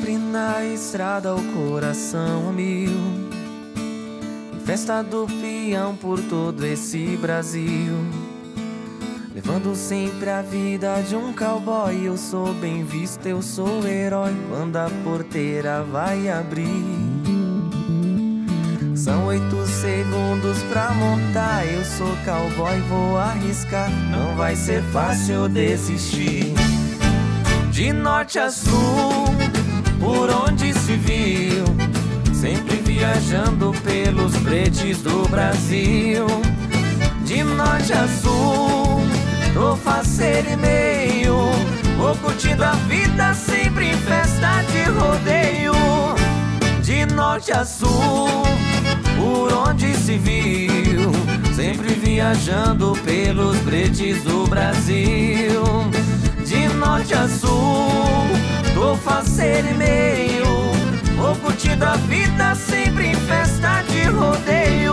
Sempre na estrada o coração a mil, em festa do peão por todo esse Brasil, levando sempre a vida de um cowboy. Eu sou bem visto, eu sou herói quando a porteira vai abrir. São 8 segundos pra montar, eu sou cowboy, vou arriscar. Não vai ser fácil desistir. De norte a sul, por onde se viu, sempre viajando pelos bretes do Brasil. De norte a sul, tô faceiro e meio, vou curtindo a vida sempre em festa de rodeio. De norte a sul, por onde se viu, sempre viajando pelos bretes do Brasil. De norte a sul, tô faceiro e meio, vou curtindo a vida sempre em festa de rodeio.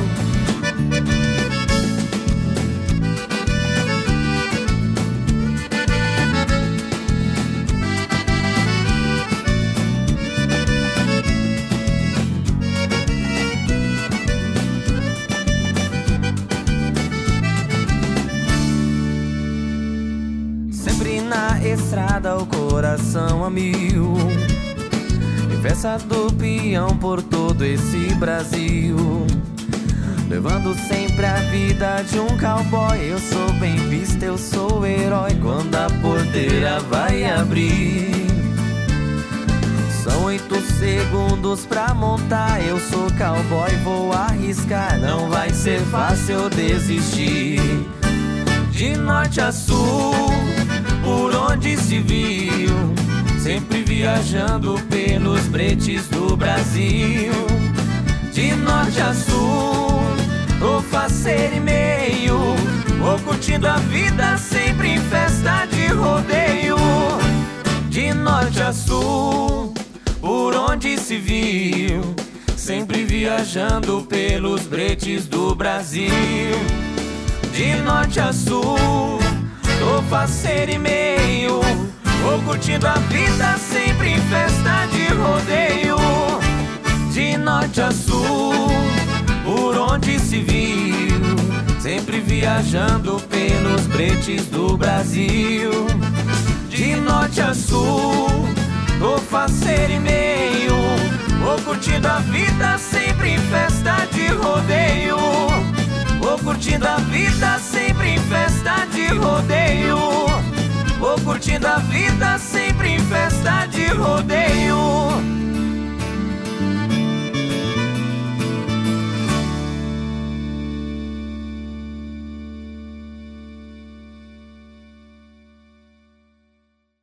Na estrada o coração a mil, em festa do peão por todo esse Brasil, levando sempre a vida de um cowboy. Eu sou bem visto, eu sou herói quando a porteira vai abrir. São 8 segundos pra montar, eu sou cowboy, vou arriscar. Não vai ser fácil desistir. De norte a sul, por onde se viu, sempre viajando pelos bretes do Brasil. De norte a sul, tô faceiro e meio, vou curtindo a vida sempre em festa de rodeio. De norte a sul, por onde se viu, sempre viajando pelos bretes do Brasil. De norte a sul, tô faceiro e meio, vou curtindo a vida sempre em festa de rodeio. De norte a sul, por onde se viu, sempre viajando pelos bretes do Brasil. De norte a sul, tô faceiro e meio, vou curtindo a vida sempre em festa de rodeio. Vou curtindo a vida sempre em festa de rodeio. Vou curtindo a vida sempre em festa de rodeio.